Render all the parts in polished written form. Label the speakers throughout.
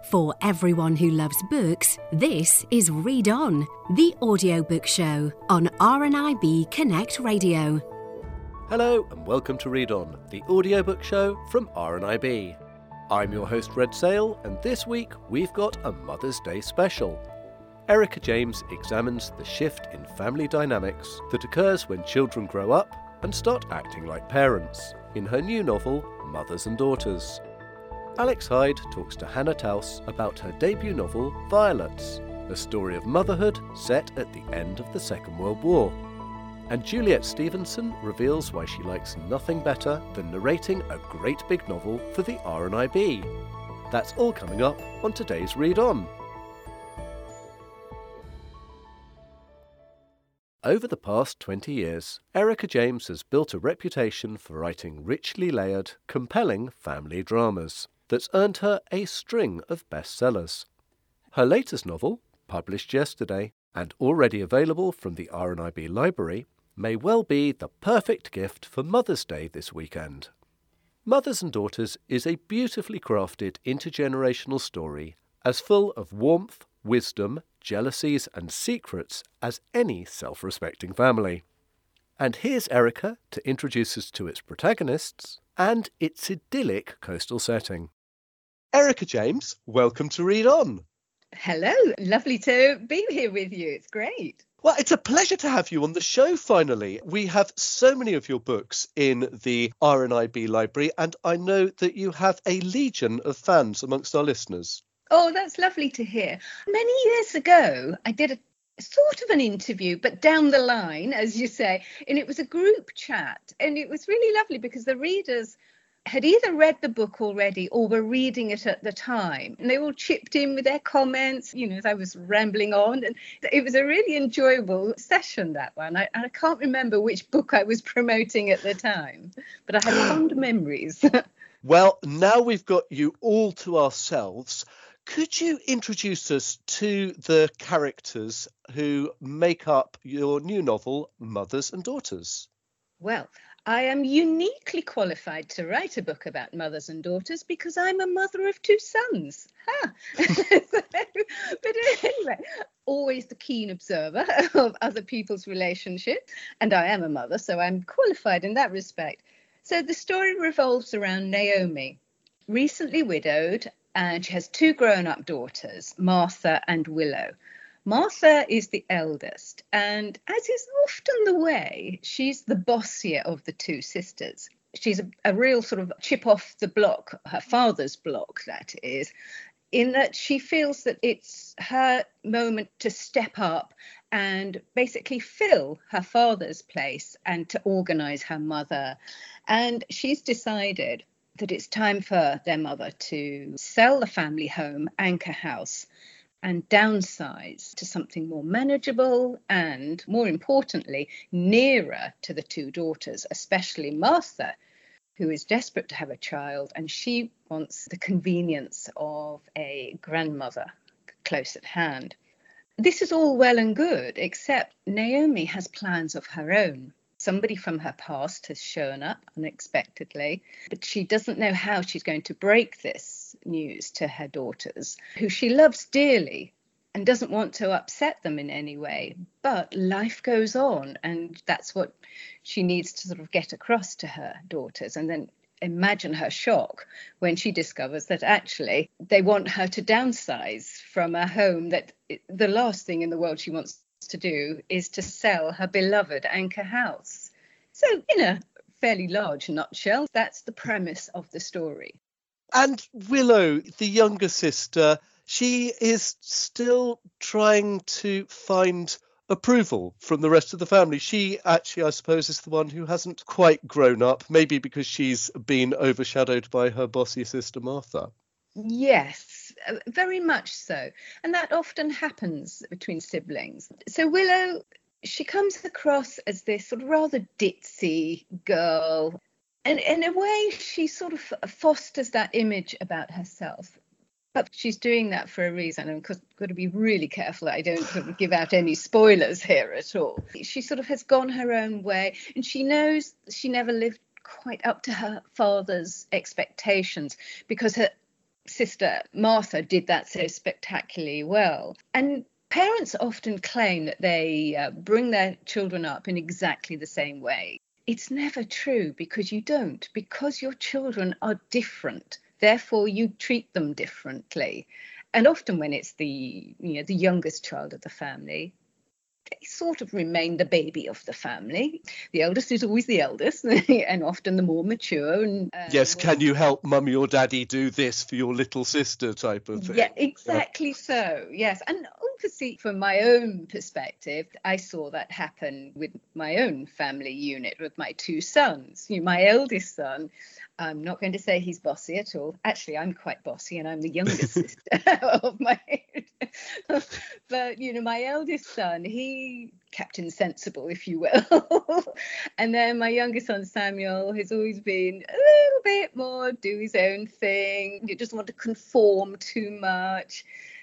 Speaker 1: For everyone who loves books, this is Read On, the audiobook show on RNIB Connect Radio.
Speaker 2: Hello and welcome to Read On, the audiobook show from RNIB. I'm your host Red Sale, and this week we've got a Mother's Day special. Erica James examines the shift in family dynamics that occurs when children grow up and start acting like parents in her new novel, Mothers and Daughters. Alex Hyde talks to Hannah Taus about her debut novel, Violets, a story of motherhood set at the end of the Second World War. And Juliet Stevenson reveals why she likes nothing better than narrating a great big novel for the RNIB. That's all coming up on today's Read On. Over the past 20 years, Erica James has built a reputation for writing richly layered, compelling family dramas that's earned her a string of bestsellers. Her latest novel, published yesterday and already available from the RNIB library, may well be the perfect gift for Mother's Day this weekend. Mothers and Daughters is a beautifully crafted intergenerational story as full of warmth, wisdom, jealousies and secrets as any self-respecting family. And here's Erica to introduce us to its protagonists and its idyllic coastal setting. Erica James, welcome to Read On.
Speaker 3: Hello, lovely to be here with you. It's great.
Speaker 2: Well, it's a pleasure to have you on the show finally. We have so many of your books in the RNIB library, and I know that you have a legion of fans amongst our listeners.
Speaker 3: Oh, that's lovely to hear. Many years ago, I did a sort of an interview, but down the line, as you say, and it was a group chat. And it was really lovely because the readers had either read the book already or were reading it at the time. And they all chipped in with their comments, as I was rambling on. And it was a really enjoyable session, that one. I can't remember which book I was promoting at the time, but I had fond memories.
Speaker 2: Well, now we've got you all to ourselves. Could you introduce us to the characters who make up your new novel, Mothers and Daughters?
Speaker 3: Well, I am uniquely qualified to write a book about mothers and daughters because I'm a mother of two sons. But anyway, always the keen observer of other people's relationships. And I am a mother, so I'm qualified in that respect. So the story revolves around Naomi, recently widowed, and she has two grown-up daughters, Martha and Willow. Martha is the eldest, and as is often the way, she's the bossier of the two sisters. She's a real sort of chip off the block, her father's block, that is, in that she feels that it's her moment to step up and basically fill her father's place and to organise her mother. And she's decided that it's time for their mother to sell the family home, Anchor House, and downsize to something more manageable and, more importantly, nearer to the two daughters, especially Martha, who is desperate to have a child, and she wants the convenience of a grandmother close at hand. This is all well and good, except Naomi has plans of her own. Somebody from her past has shown up unexpectedly, but she doesn't know how she's going to break this news to her daughters, who she loves dearly and doesn't want to upset them in any way. But life goes on, and that's what she needs to sort of get across to her daughters. And then imagine her shock when she discovers that actually they want her to downsize from a home that the last thing in the world she wants to do is to sell her beloved Anchor House. So in a fairly large nutshell, that's the premise of the story.
Speaker 2: And Willow, the younger sister, she is still trying to find approval from the rest of the family. She actually, I suppose, is the one who hasn't quite grown up, maybe because she's been overshadowed by her bossy sister Martha.
Speaker 3: Yes, very much so. And that often happens between siblings. So Willow, she comes across as this sort of rather ditzy girl. And in a way, she sort of fosters that image about herself. But she's doing that for a reason. And I've got to be really careful that I don't sort of give out any spoilers here at all. She sort of has gone her own way, and she knows she never lived quite up to her father's expectations because her sister Martha did that so spectacularly well. And parents often claim that they bring their children up in exactly the same way. It's never true, because you don't, because your children are different. Therefore, you treat them differently. And often when it's the youngest child of the family, they sort of remain the baby of the family. The eldest is always the eldest and often the more mature. And
Speaker 2: yes, can you help mummy or daddy do this for your little sister type of thing?
Speaker 3: Yeah, exactly so, yes. And obviously from my own perspective, I saw that happen with my own family unit with my two sons. My eldest son, I'm not going to say he's bossy at all. Actually, I'm quite bossy and I'm the youngest sister of my but my eldest son, he Captain Sensible, if you will. And then my youngest son Samuel has always been a little bit more do his own thing. He doesn't want to conform too much.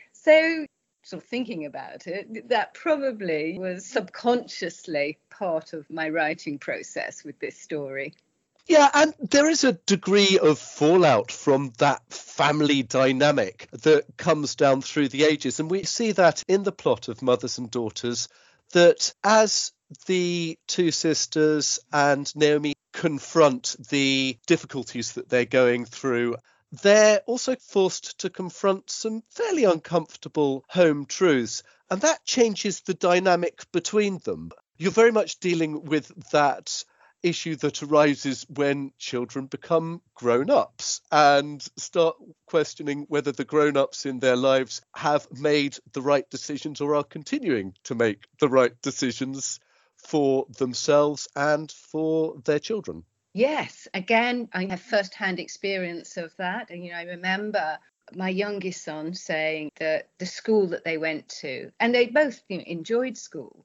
Speaker 3: So sort of thinking about it, that probably was subconsciously part of my writing process with this story.
Speaker 2: Yeah, and there is a degree of fallout from that family dynamic that comes down through the ages. And we see that in the plot of Mothers and Daughters, that as the two sisters and Naomi confront the difficulties that they're going through, they're also forced to confront some fairly uncomfortable home truths. And that changes the dynamic between them. You're very much dealing with that issue that arises when children become grown-ups and start questioning whether the grown-ups in their lives have made the right decisions or are continuing to make the right decisions for themselves and for their children.
Speaker 3: Yes, again, I have first-hand experience of that. And, I remember my youngest son saying that the school that they went to, and they both enjoyed school,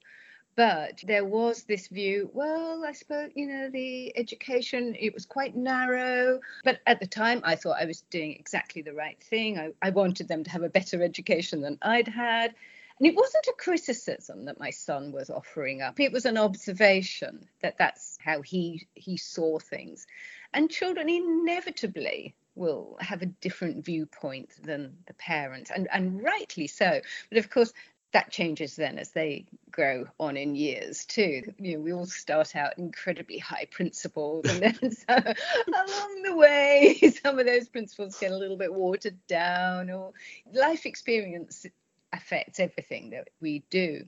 Speaker 3: but there was this view, well, I suppose, the education, it was quite narrow. But at the time, I thought I was doing exactly the right thing. I wanted them to have a better education than I'd had. And it wasn't a criticism that my son was offering up. It was an observation that that's how he saw things. And children inevitably will have a different viewpoint than the parents, and rightly so. But of course, that changes then as they grow on in years too. We all start out incredibly high principled, and then so along the way, some of those principles get a little bit watered down, or life experience affects everything that we do.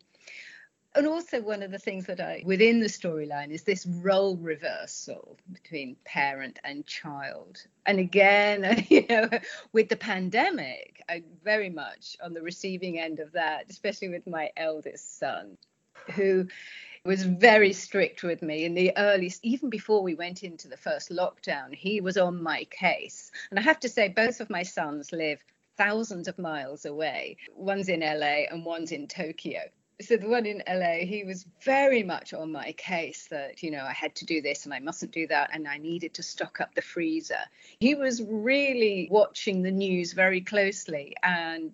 Speaker 3: And also one of the things that within the storyline is this role reversal between parent and child. And again, with the pandemic, I'm very much on the receiving end of that, especially with my eldest son, who was very strict with me in the earliest, even before we went into the first lockdown. He was on my case. And I have to say, both of my sons live thousands of miles away. One's in LA and one's in Tokyo. So the one in LA, he was very much on my case that, I had to do this and I mustn't do that, and I needed to stock up the freezer. He was really watching the news very closely and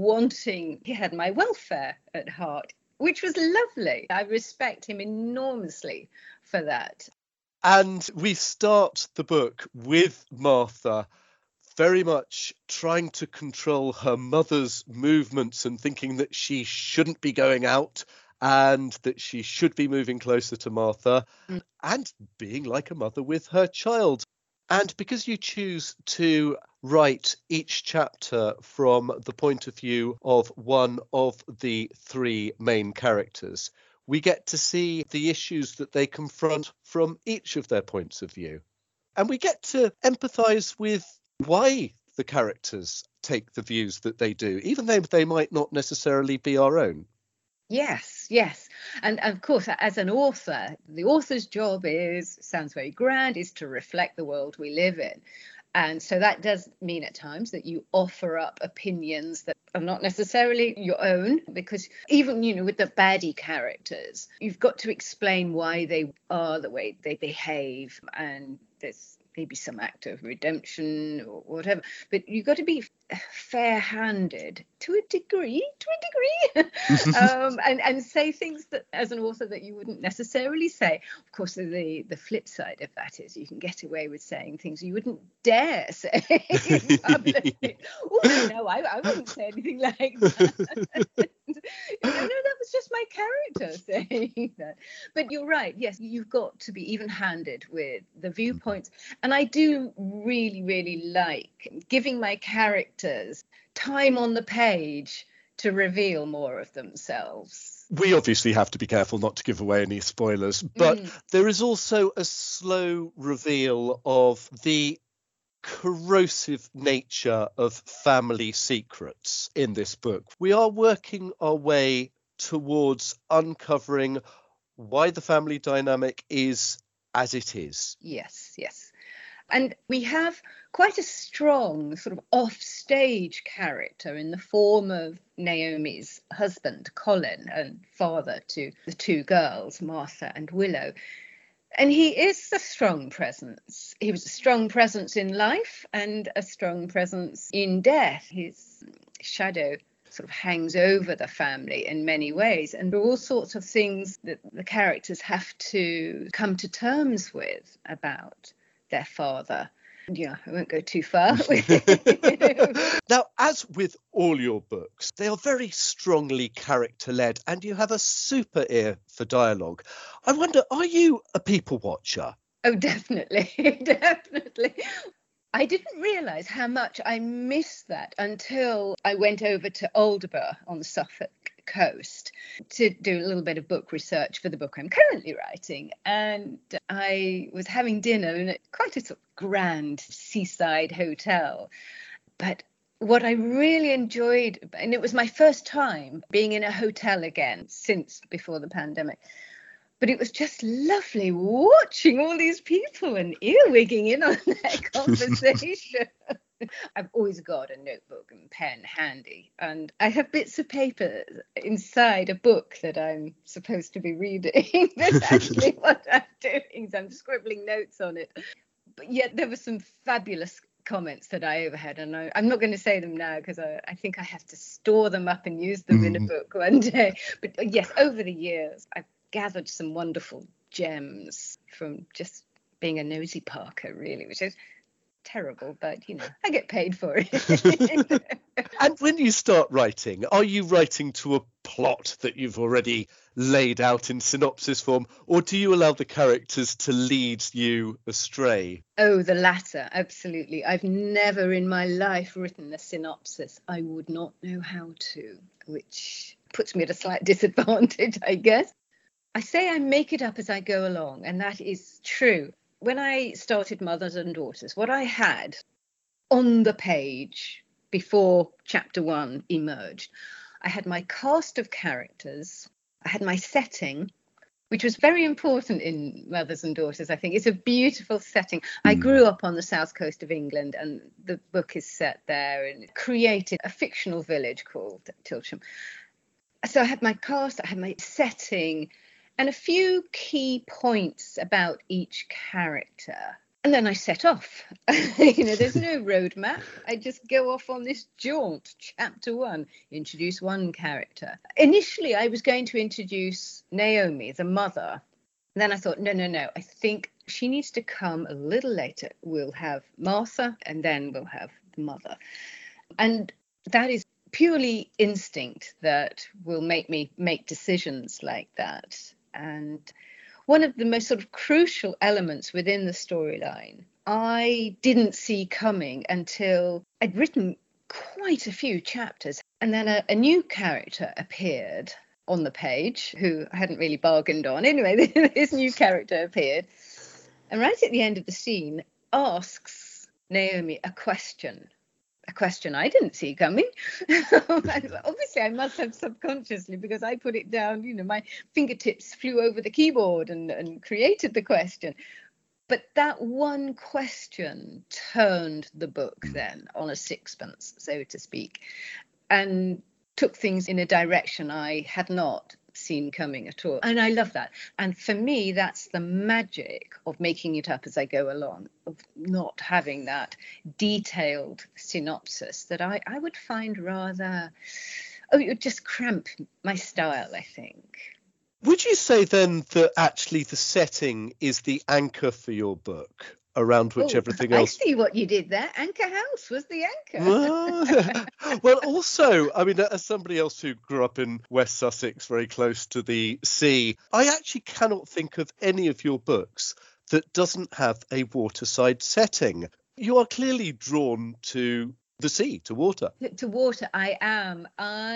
Speaker 3: he had my welfare at heart, which was lovely. I respect him enormously for that.
Speaker 2: And we start the book with Martha very much trying to control her mother's movements and thinking that she shouldn't be going out and that she should be moving closer to Martha, and being like a mother with her child. And because you choose to write each chapter from the point of view of one of the three main characters, we get to see the issues that they confront from each of their points of view. And we get to empathise with why the characters take the views that they do, even though they might not necessarily be our own.
Speaker 3: Yes. And of course, as an author, the author's job sounds very grand, is to reflect the world we live in. And so that does mean at times that you offer up opinions that are not necessarily your own, because even, with the baddie characters, you've got to explain why they are the way they behave. And there's maybe some act of redemption or whatever, but you've got to be fair-handed to a degree, and say things that, as an author, that you wouldn't necessarily say. Of course, the flip side of that is you can get away with saying things you wouldn't dare say publicly. Oh no, I wouldn't say anything like that. No, that was just my character saying that. But you're right. Yes, you've got to be even-handed with the viewpoints. And I do really, really like giving my characters time on the page to reveal more of themselves.
Speaker 2: We obviously have to be careful not to give away any spoilers, but there is also a slow reveal of the corrosive nature of family secrets in this book. We are working our way towards uncovering why the family dynamic is as it is.
Speaker 3: Yes. And we have quite a strong sort of off-stage character in the form of Naomi's husband, Colin, and father to the two girls, Martha and Willow. And he is a strong presence. He was a strong presence in life and a strong presence in death. His shadow sort of hangs over the family in many ways. And there are all sorts of things that the characters have to come to terms with about their father. Yeah, I won't go too far.
Speaker 2: Now, as with all your books, they are very strongly character-led, and you have a super ear for dialogue. I wonder, are you a people watcher?
Speaker 3: Oh, definitely, definitely. I didn't realise how much I missed that until I went over to Aldeburgh on the Suffolk coast to do a little bit of book research for the book I'm currently writing. And I was having dinner in quite a sort of grand seaside hotel. But what I really enjoyed, and it was my first time being in a hotel again since before the pandemic, but it was just lovely watching all these people and earwigging in on their conversation. I've always got a notebook and pen handy, and I have bits of paper inside a book that I'm supposed to be reading. That's actually what I'm doing. So I'm scribbling notes on it. But yet there were some fabulous comments that I overheard, and I'm not going to say them now because I think I have to store them up and use them in a book one day. But yes, over the years, I've gathered some wonderful gems from just being a nosy Parker, really, which is terrible, but you know, I get paid for it.
Speaker 2: And when you start writing, are you writing to a plot that you've already laid out in synopsis form, or do you allow the characters to lead you astray?
Speaker 3: Oh, the latter, absolutely. I've never in my life written a synopsis. I would not know how to, which puts me at a slight disadvantage, I guess. I say I make it up as I go along, and that is true. When I started Mothers and Daughters, what I had on the page before chapter 1 emerged, I had my cast of characters, I had my setting, which was very important in Mothers and Daughters, I think. It's a beautiful setting. I grew up on the south coast of England, and the book is set there, and it created a fictional village called Tilsham. So I had my cast, I had my setting, and a few key points about each character. And then I set off. There's no roadmap. I just go off on this jaunt. Chapter 1, introduce one character. Initially, I was going to introduce Naomi, the mother. And then I thought, no. I think she needs to come a little later. We'll have Martha, and then we'll have the mother. And that is purely instinct that will make me make decisions like that. And one of the most sort of crucial elements within the storyline, I didn't see coming until I'd written quite a few chapters. And then a new character appeared on the page who I hadn't really bargained on. Anyway, this new character appeared. And right at the end of the scene, asks Naomi a question I didn't see coming. Obviously, I must have subconsciously, because I put it down, my fingertips flew over the keyboard and created the question. But that one question turned the book then on a sixpence, so to speak, and took things in a direction I had not seen coming at all. And I love that. And for me, that's the magic of making it up as I go along, of not having that detailed synopsis that I would find rather, it would just cramp my style, I think.
Speaker 2: Would you say then that actually the setting is the anchor for your book, around which everything else...
Speaker 3: I see what you did there. Anchor House was the anchor.
Speaker 2: Well, also, I mean, as somebody else who grew up in West Sussex, very close to the sea, I actually cannot think of any of your books that doesn't have a waterside setting. You are clearly drawn to the sea, to water.
Speaker 3: To water, I am.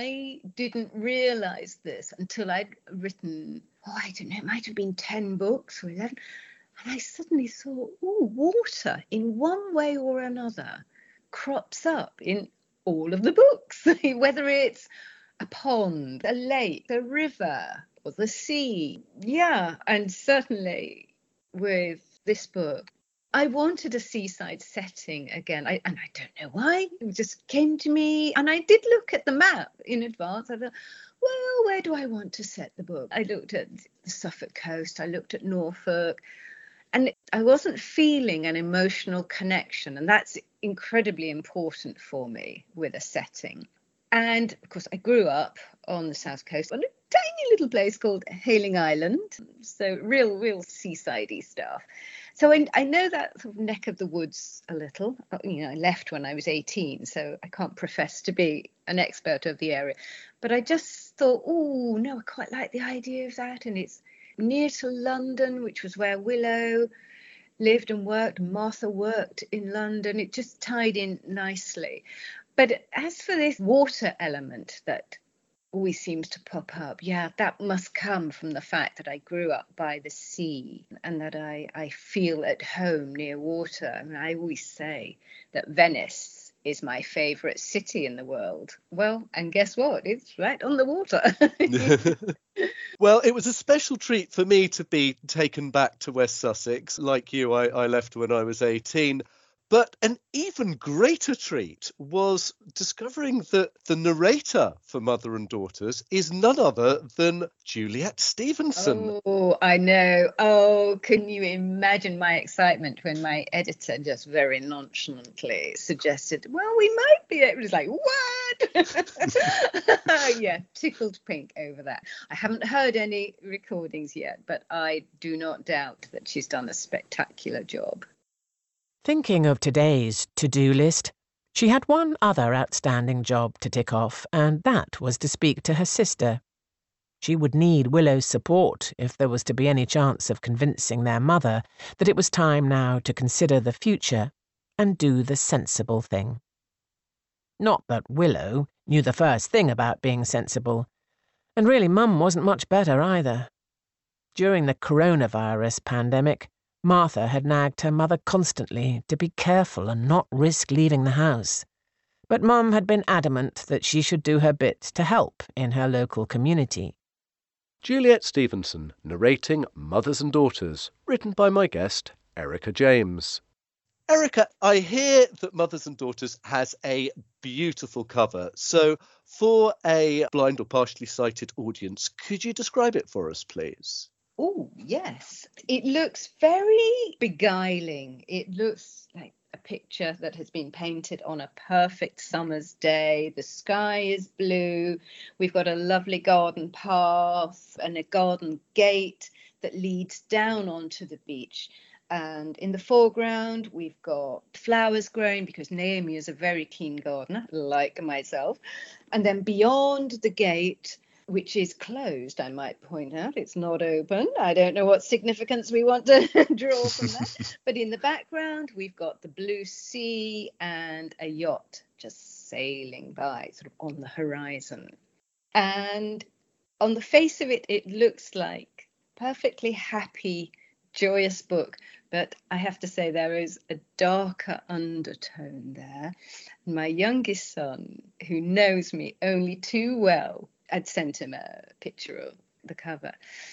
Speaker 3: I didn't realise this until I'd written, I don't know, it might have been 10 books or 11. And I suddenly thought, water in one way or another crops up in all of the books, whether it's a pond, a lake, a river, or the sea. Yeah, and certainly with this book, I wanted a seaside setting again. And I don't know why. It just came to me. And I did look at the map in advance. I thought, well, where do I want to set the book? I looked at the Suffolk coast. I looked at Norfolk. And I wasn't feeling an emotional connection. And that's incredibly important for me with a setting. And of course, I grew up on the south coast on a tiny little place called Hayling Island. So real seaside-y stuff. So I know that sort of neck of the woods a little. I left when I was 18, so I can't profess to be an expert of the area. But I just thought, I quite like the idea of that. And it's near to London, which was where Willow lived and worked. Martha worked in London. It just tied in nicely. But as for this water element that always seems to pop up, that must come from the fact that I grew up by the sea and that I feel at home near water. I mean, I always say that Venice is my favourite city in the world. Well, and guess what? It's right on the water.
Speaker 2: Well, it was a special treat for me to be taken back to West Sussex. Like you, I left when I was 18. But an even greater treat was discovering that the narrator for Mother and Daughters is none other than Juliet Stevenson.
Speaker 3: Oh, I know. Oh, can you imagine my excitement when my editor just very nonchalantly suggested, well, we might be able to, like, what? Yeah, tickled pink over that. I haven't heard any recordings yet, but I do not doubt that she's done a spectacular job.
Speaker 4: Thinking of today's to-do list, she had one other outstanding job to tick off, and that was to speak to her sister. She would need Willow's support if there was to be any chance of convincing their mother that it was time now to consider the future and do the sensible thing. Not that Willow knew the first thing about being sensible, and really Mum wasn't much better either. During the coronavirus pandemic, Martha had nagged her mother constantly to be careful and not risk leaving the house. But Mum had been adamant that she should do her bit to help in her local community.
Speaker 2: Juliet Stevenson narrating Mothers and Daughters, written by my guest, Erica James. Erica, I hear that Mothers and Daughters has a beautiful cover. So for a blind or partially sighted audience, could you describe it for us, please?
Speaker 3: Oh, yes. It looks very beguiling. It looks like a picture that has been painted on a perfect summer's day. The sky is blue. We've got a lovely garden path and a garden gate that leads down onto the beach. And in the foreground, we've got flowers growing because Naomi is a very keen gardener, like myself. And then beyond the gate, which is closed, I might point out. It's not open. I don't know what significance we want to draw from that. But in the background, we've got the blue sea and a yacht just sailing by, sort of on the horizon. And on the face of it, it looks like a perfectly happy, joyous book. But I have to say there is a darker undertone there. My youngest son, who knows me only too well, I'd sent him a picture of the cover.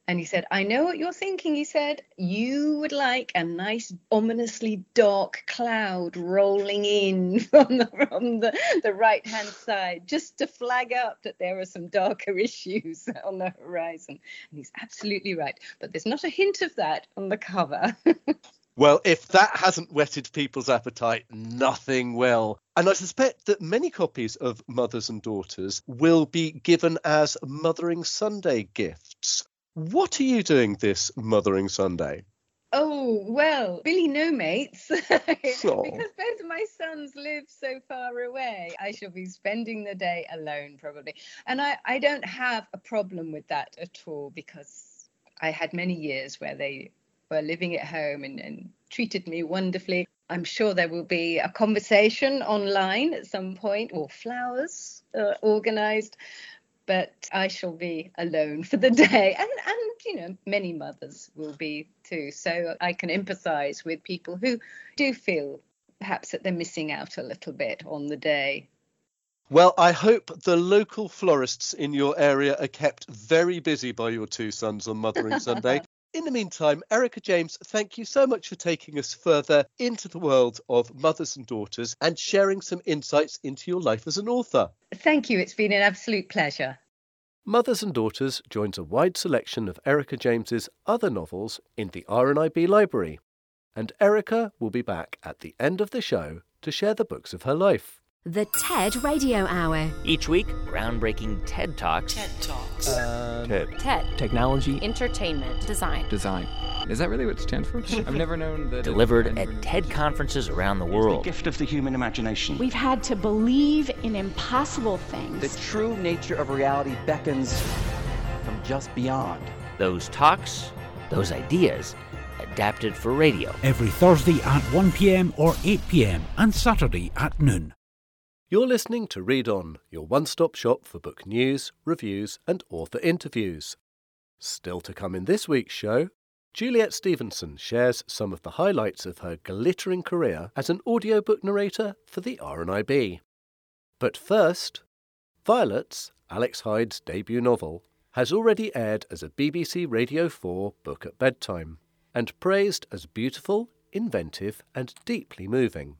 Speaker 3: And he said, I know what you're thinking. He said, you would like a nice, ominously dark cloud rolling in from the right-hand side, just to flag up that there are some darker issues on the horizon. And he's absolutely right. But there's not a hint of that on the cover.
Speaker 2: Well, if that hasn't whetted people's appetite, nothing will. And I suspect that many copies of Mothers and Daughters will be given as Mothering Sunday gifts. What are you doing this Mothering Sunday?
Speaker 3: Oh, well, Billy no mates, because both of my sons live so far away. I shall be spending the day alone, probably. And I don't have a problem with that at all, because I had many years where they were living at home and treated me wonderfully. I'm sure there will be a conversation online at some point, or flowers organised, but I shall be alone for the day. And you know, many mothers will be too. So I can empathise with people who do feel perhaps that they're missing out a little bit on the day.
Speaker 2: Well, I hope the local florists in your area are kept very busy by your two sons on Mothering Sunday. In the meantime, Erica James, thank you so much for taking us further into the world of Mothers and Daughters and sharing some insights into your life as an author.
Speaker 3: Thank you. It's been an absolute pleasure.
Speaker 2: Mothers and Daughters joins a wide selection of Erica James's other novels in the RNIB library. And Erica will be back at the end of the show to share the books of her life.
Speaker 1: The TED Radio Hour.
Speaker 5: Each week, groundbreaking TED Talks.
Speaker 6: TED Talks.
Speaker 7: TED.
Speaker 6: Technology.
Speaker 7: Entertainment.
Speaker 6: Design.
Speaker 7: Is that really what it stands for? I've never known that.
Speaker 5: Delivered at TED conferences around the world.
Speaker 8: The gift of the human imagination.
Speaker 9: We've had to believe in impossible things.
Speaker 10: The true nature of reality beckons from just beyond.
Speaker 5: Those talks, those ideas, adapted for radio.
Speaker 11: Every Thursday at 1 p.m. or 8 p.m. and Saturday at noon.
Speaker 2: You're listening to Read On, your one-stop shop for book news, reviews and author interviews. Still to come in this week's show, Juliet Stevenson shares some of the highlights of her glittering career as an audiobook narrator for the RNIB. But first, Violets, Alex Hyde's debut novel, has already aired as a BBC Radio 4 book at bedtime, and praised as beautiful, inventive and deeply moving.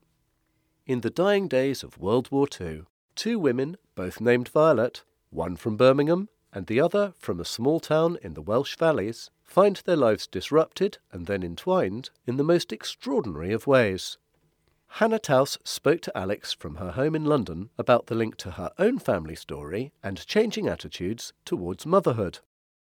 Speaker 2: In the dying days of World War II, two women, both named Violet, one from Birmingham and the other from a small town in the Welsh Valleys, find their lives disrupted and then entwined in the most extraordinary of ways. Hannah Taus spoke to Alex from her home in London about the link to her own family story and changing attitudes towards motherhood.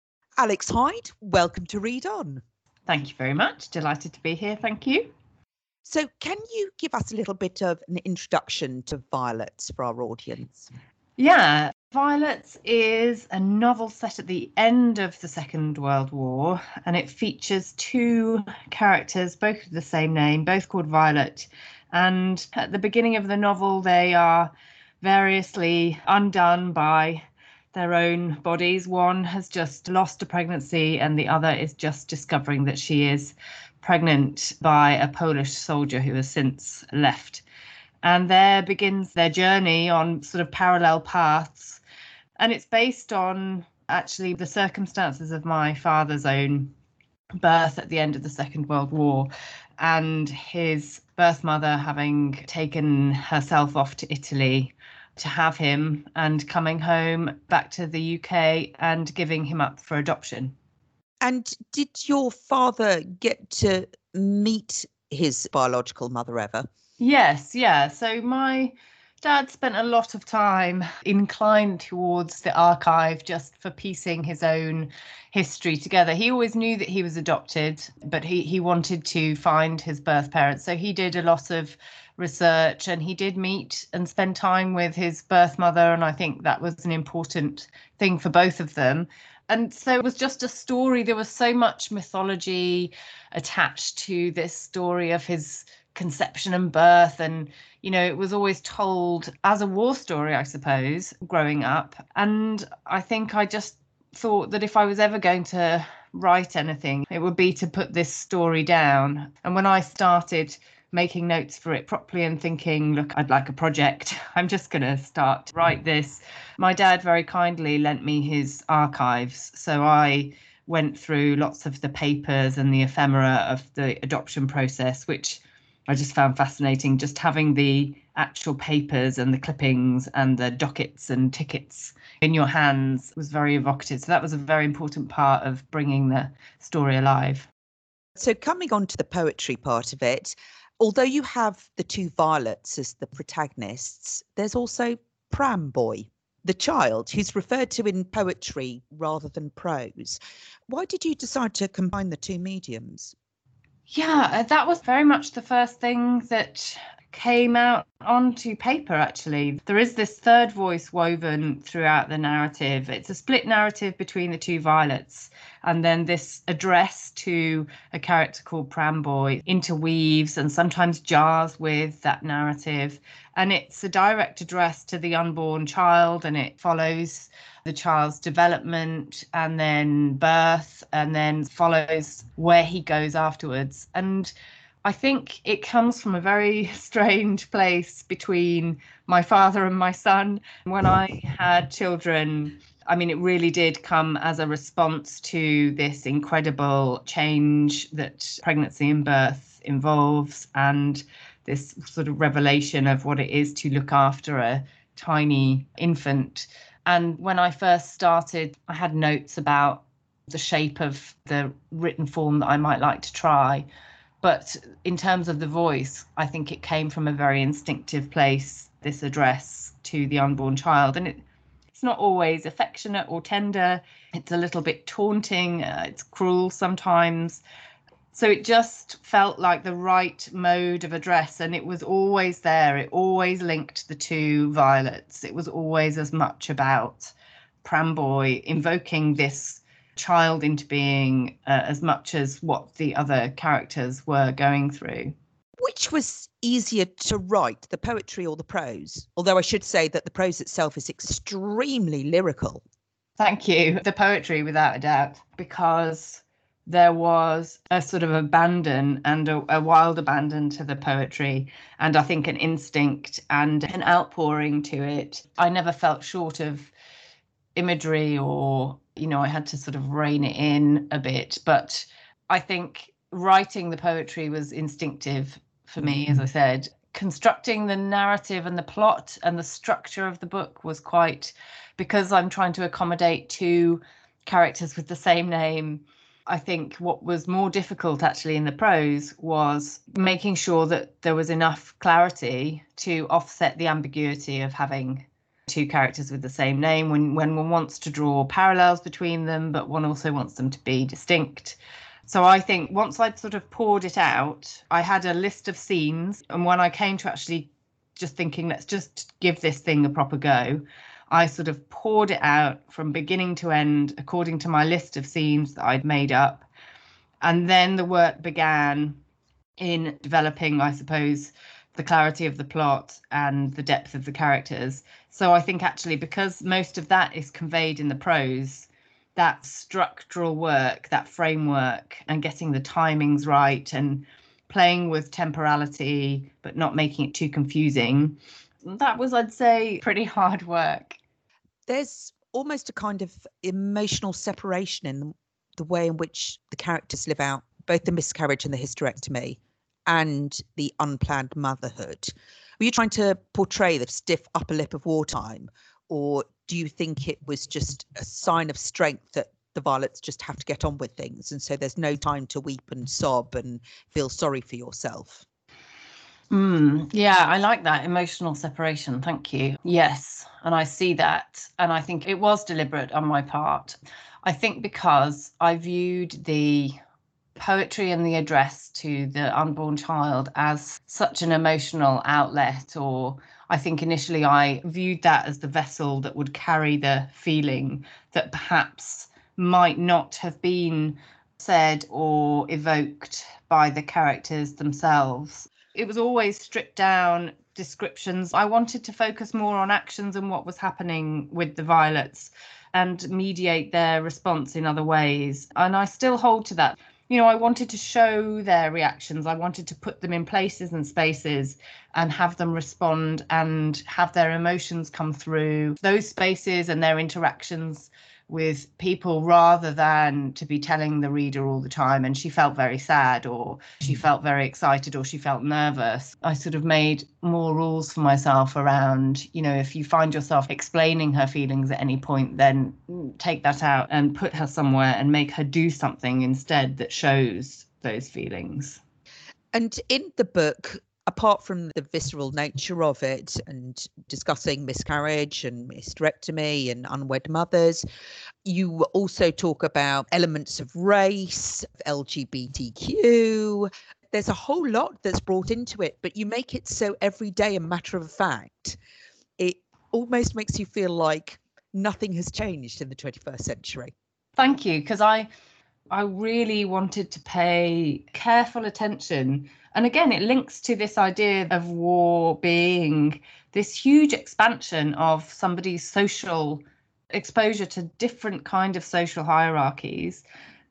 Speaker 12: Alex Hyde, welcome to Read On.
Speaker 13: Thank you very much. Delighted to be here. Thank you.
Speaker 12: So can you give us a little bit of an introduction to Violets for our audience?
Speaker 13: Yeah, Violets is a novel set at the end of the Second World War, and it features two characters, both with the same name, both called Violet. And at the beginning of the novel, they are variously undone by their own bodies. One has just lost a pregnancy and the other is just discovering that she is pregnant by a Polish soldier who has since left. And there begins their journey on sort of parallel paths. And it's based on actually the circumstances of my father's own birth at the end of the Second World War, and his birth mother having taken herself off to Italy to have him and coming home back to the UK and giving him up for adoption.
Speaker 12: And did your father get to meet his biological mother ever?
Speaker 13: Yes, yeah. So my dad spent a lot of time inclined towards the archive just for piecing his own history together. He always knew that he was adopted, but he wanted to find his birth parents. So he did a lot of research and he did meet and spend time with his birth mother. And I think that was an important thing for both of them. And so it was just a story. There was so much mythology attached to this story of his conception and birth. And, you know, it was always told as a war story, I suppose, growing up. And I think I just thought that if I was ever going to write anything, it would be to put this story down. And when I started making notes for it properly and thinking, look, I'd like a project, I'm just going to start to write this, my dad very kindly lent me his archives. So I went through lots of the papers and the ephemera of the adoption process, which I just found fascinating. Just having the actual papers and the clippings and the dockets and tickets in your hands was very evocative. So that was a very important part of bringing the story alive.
Speaker 12: So coming on to the poetry part of it, although you have the two Violets as the protagonists, there's also Pram Boy, the child, who's referred to in poetry rather than prose. Why did you decide to combine the two mediums?
Speaker 13: Yeah, that was very much the first thing that came out onto paper, actually. There is this third voice woven throughout the narrative. It's a split narrative between the two Violets, and then this address to a character called Pram Boy interweaves and sometimes jars with that narrative. And it's a direct address to the unborn child, and it follows the child's development and then birth, and then follows where he goes afterwards. And I think it comes from a very strange place between my father and my son. When I had children, I mean, it really did come as a response to this incredible change that pregnancy and birth involves, and this sort of revelation of what it is to look after a tiny infant. And when I first started, I had notes about the shape of the written form that I might like to try. But in terms of the voice, I think it came from a very instinctive place, this address to the unborn child. And it's not always affectionate or tender. It's a little bit taunting. It's cruel sometimes. So it just felt like the right mode of address, and it was always there. It always linked the two Violets. It was always as much about Pram Boy invoking this child into being as much as what the other characters were going through.
Speaker 12: Which was easier to write, the poetry or the prose? Although I should say that the prose itself is extremely lyrical.
Speaker 13: Thank you. The poetry, without a doubt, because there was a sort of abandon and a wild abandon to the poetry, and I think an instinct and an outpouring to it. I never felt short of imagery, or, I had to sort of rein it in a bit. But I think writing the poetry was instinctive for me, as I said. Constructing the narrative and the plot and the structure of the book was quite, because I'm trying to accommodate two characters with the same name. I think what was more difficult actually in the prose was making sure that there was enough clarity to offset the ambiguity of having two characters with the same name when one wants to draw parallels between them, but one also wants them to be distinct. So I think once I'd sort of poured it out, I had a list of scenes, and when I came to actually just thinking, let's just give this thing a proper go, I sort of poured it out from beginning to end according to my list of scenes that I'd made up. And then the work began in developing, I suppose, the clarity of the plot and the depth of the characters. So I think actually, because most of that is conveyed in the prose, that structural work, that framework, and getting the timings right and playing with temporality, but not making it too confusing, that was, I'd say, pretty hard work.
Speaker 12: There's almost a kind of emotional separation in the way in which the characters live out both the miscarriage and the hysterectomy and the unplanned motherhood. Were you trying to portray the stiff upper lip of wartime, or do you think it was just a sign of strength that the Violets just have to get on with things, and so there's no time to weep and sob and feel sorry for yourself?
Speaker 13: Yeah, I like that emotional separation. Thank you. Yes, and I see that. And I think it was deliberate on my part. I think because I viewed the poetry and the address to the unborn child as such an emotional outlet, or I think initially I viewed that as the vessel that would carry the feeling that perhaps might not have been said or evoked by the characters themselves. It was always stripped down descriptions. I wanted to focus more on actions and what was happening with the Violets and mediate their response in other ways. And I still hold to that. I wanted to show their reactions. I wanted to put them in places and spaces and have them respond and have their emotions come through. Those spaces and their interactions with people rather than to be telling the reader all the time, and she felt very sad, or she felt very excited, or she felt nervous. I sort of made more rules for myself around, if you find yourself explaining her feelings at any point, then take that out and put her somewhere and make her do something instead that shows those feelings.
Speaker 12: And in the book, apart from the visceral nature of it and discussing miscarriage and hysterectomy and unwed mothers, you also talk about elements of race, LGBTQ. There's a whole lot that's brought into it, but you make it so everyday and matter of fact. It almost makes you feel like nothing has changed in the 21st century.
Speaker 13: Thank you, because I really wanted to pay careful attention. And again, it links to this idea of war being this huge expansion of somebody's social exposure to different kind of social hierarchies.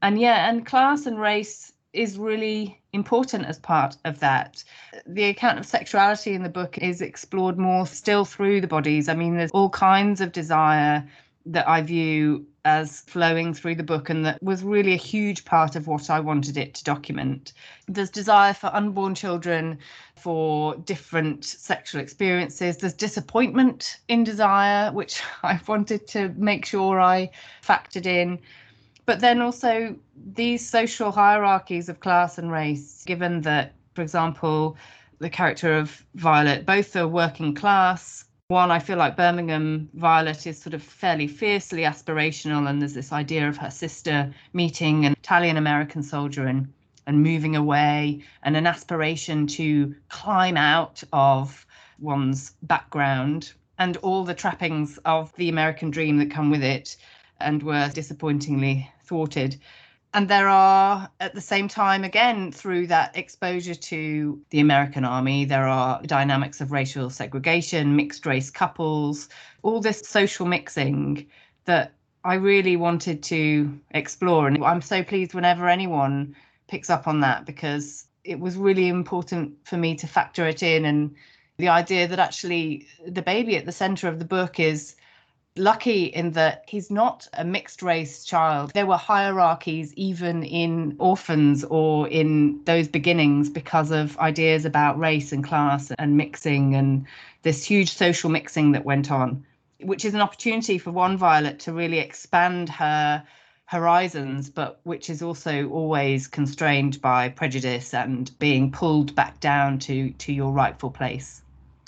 Speaker 13: And class and race is really important as part of that. The account of sexuality in the book is explored more still through the bodies. I mean, there's all kinds of desire that I view as flowing through the book, and that was really a huge part of what I wanted it to document. There's desire for unborn children, for different sexual experiences. There's disappointment in desire, which I wanted to make sure I factored in. But then also these social hierarchies of class and race, given that, for example, the character of Violet, both are working class. One, I feel like Birmingham Violet is sort of fairly fiercely aspirational, and there's this idea of her sister meeting an Italian-American soldier and moving away, and an aspiration to climb out of one's background and all the trappings of the American dream that come with it and were disappointingly thwarted. And there are, at the same time, again, through that exposure to the American army, there are dynamics of racial segregation, mixed race couples, all this social mixing that I really wanted to explore. And I'm so pleased whenever anyone picks up on that, because it was really important for me to factor it in. And the idea that actually the baby at the centre of the book is lucky in that he's not a mixed race child. There were hierarchies even in orphans or in those beginnings because of ideas about race and class and mixing, and this huge social mixing that went on, which is an opportunity for one Violet to really expand her horizons, but which is also always constrained by prejudice and being pulled back down to your rightful place.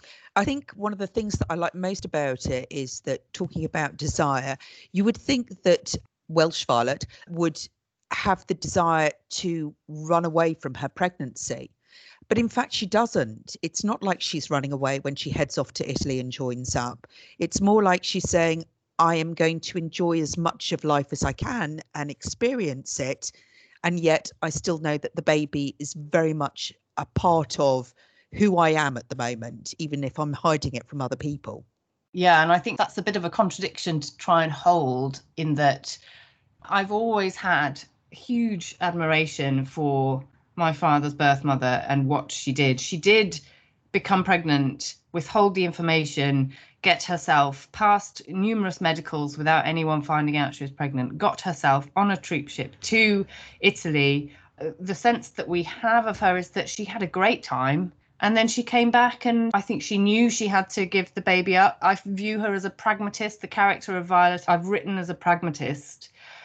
Speaker 12: I think one of the things that I like most about it is that, talking about desire, you would think that Welsh Violet would have the desire to run away from her pregnancy. But in fact, she doesn't. It's not like she's running away when she heads off to Italy and joins up. It's more like she's saying, I am going to enjoy as much of life as I can and experience it. And yet I still know that the baby is very much a part of who I am at the moment, even if I'm hiding it from other people.
Speaker 13: Yeah, and I think that's a bit of a contradiction to try and hold, in that I've always had huge admiration for my father's birth mother and what she did. She did become pregnant, withhold the information, get herself past numerous medicals without anyone finding out she was pregnant, got herself on a troop ship to Italy. The sense that we have of her is that she had a great time. And then she came back, and I think she knew she had to give the baby up. I view her as a pragmatist. The character of Violet I've written as a pragmatist.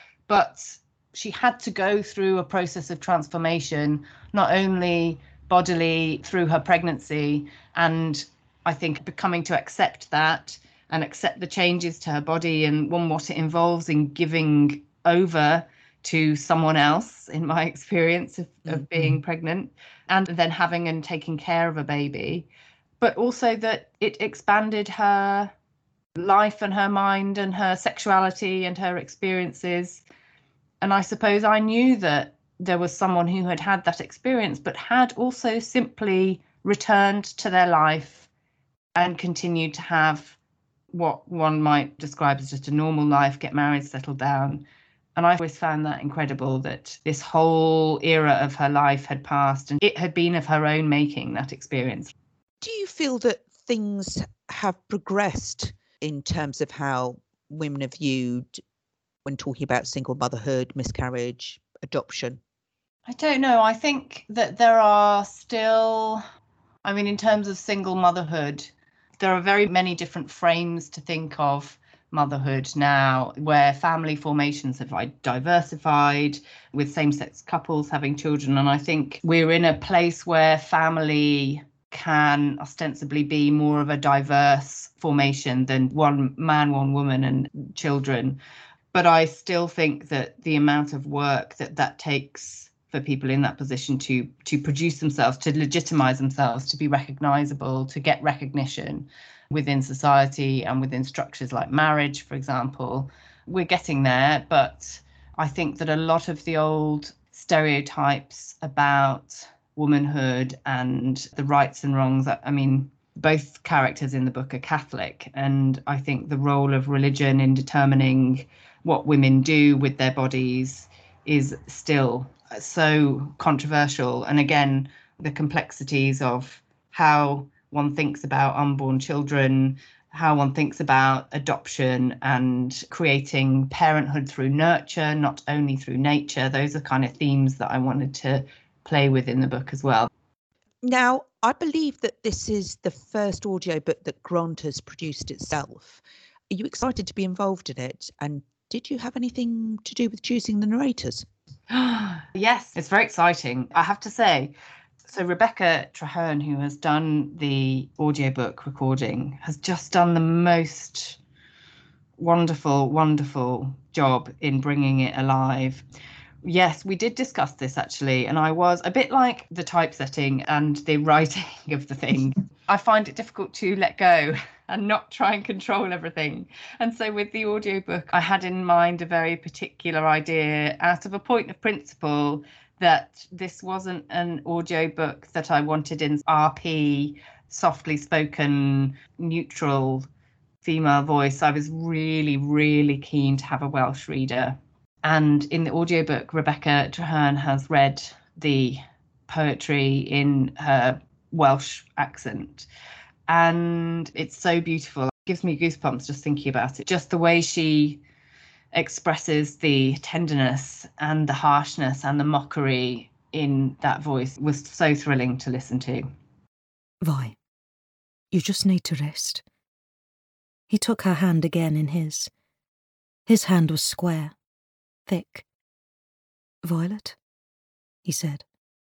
Speaker 13: But she had to go through a process of transformation, not only bodily through her pregnancy, and I think becoming to accept that and accept the changes to her body and what it involves in giving over to someone else, in my experience of being pregnant, and then having and taking care of a baby, but also that it expanded her life and her mind and her sexuality and her experiences. And I suppose I knew that there was someone who had had that experience, but had also simply returned to their life and continued to have what one might describe as just a normal life, get married, settle down. And I always found that incredible, that this whole era of her life had passed and it had been of her own making, that experience.
Speaker 12: Do you feel that things have progressed in terms of how women are viewed when talking about single motherhood, miscarriage, adoption?
Speaker 13: I don't know. I think that there are still, I mean, in terms of single motherhood, there are very many different frames to think of motherhood now, where family formations have diversified with same-sex couples having children. And I think we're in a place where family can ostensibly be more of a diverse formation than one man, one woman and children. But I still think that the amount of work that takes for people in that position to produce themselves, to legitimize themselves, to be recognizable, to get recognition within society and within structures like marriage, for example, we're getting there. But I think that a lot of the old stereotypes about womanhood and the rights and wrongs, I mean, both characters in the book are Catholic, and I think the role of religion in determining what women do with their bodies is still so controversial. And again, the complexities of how one thinks about unborn children, how one thinks about adoption and creating parenthood through nurture, not only through nature. Those are kind of themes that I wanted to play with in the book as well.
Speaker 12: Now, I believe that this is the first audiobook that Grant has produced itself. Are you excited to be involved in it? And did you have anything to do with choosing the narrators?
Speaker 13: Yes, it's very exciting, I have to say. So Rebecca Traherne, who has done the audiobook recording, has just done the most wonderful, wonderful job in bringing it alive. Yes, we did discuss this actually, and I was a bit like the typesetting and the writing of the thing. I find it difficult to let go and not try and control everything. And so with the audiobook, I had in mind a very particular idea out of a point of principle that this wasn't an audiobook that I wanted in RP, softly spoken, neutral female voice. I was really, really keen to have a Welsh reader. And in the audiobook, Rebecca Traherne has read the poetry in her Welsh accent. And it's so beautiful. It gives me goosebumps just thinking about it. Just the way she expresses the tenderness and the harshness and the mockery in that voice was so thrilling to listen to.
Speaker 6: Vi, you just need to rest. He took her hand again in his. His hand was square, thick. Violet, he said.